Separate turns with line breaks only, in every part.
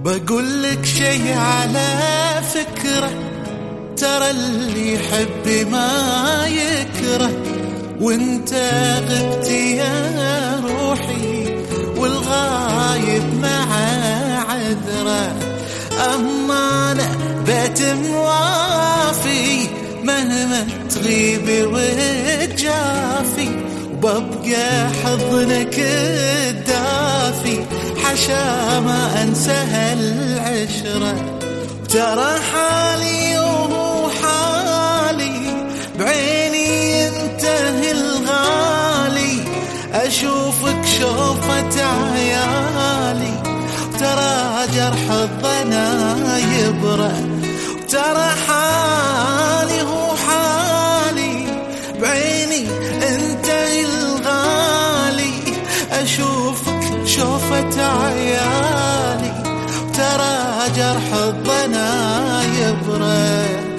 بقول لك شي على فكرة، ترى اللي يحب ما يكره، وانت غبت يا روحي والغايب مع عذره. أما أنا بيت موافي مهما تغيبي وتجافي، وببقى حضنك الدافي حشا ما أنسى هالعشرة. ترى حالي وهو حالي بعيني ينتهي الغالي، أشوفك شوفة عيالي، ترى جرح الظنا يبرأ. ترى حالي هو حالي بعيني انتهي الغالي، أشوفك شوفة عيالي، ترى جرح الظنا يبرأ.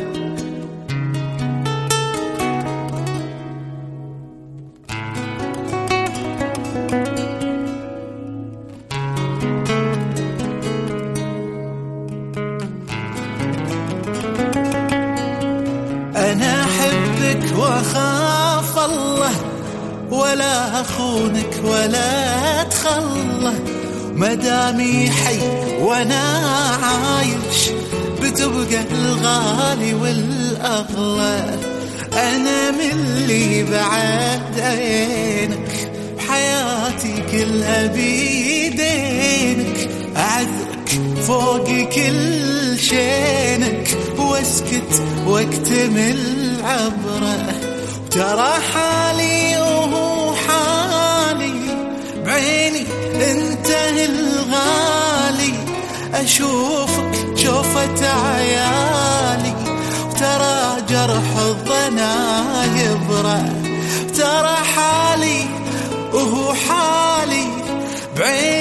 أنا أحبك وأخاف الله، ولا أخونك ولا أتخلى، مدامي حي وأنا عايش بتبقى الغالي والأغلى. أنا من اللي بعد عينك بحياتي كلها بيدينك، أعذرك فوق كل شينك واسكت واكتمل عبره. ترى حالي وهو حالي بعيني انتهي الغالي، أشوفك شوفة عيالي، ترى جرح الظنا يبرأ. ترى حالي وهو حالي بعيني